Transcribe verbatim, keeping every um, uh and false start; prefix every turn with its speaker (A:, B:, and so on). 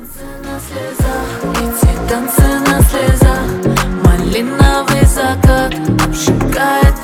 A: Танцы на слезах, эти танцы на слезах. Малиновый закат обжигает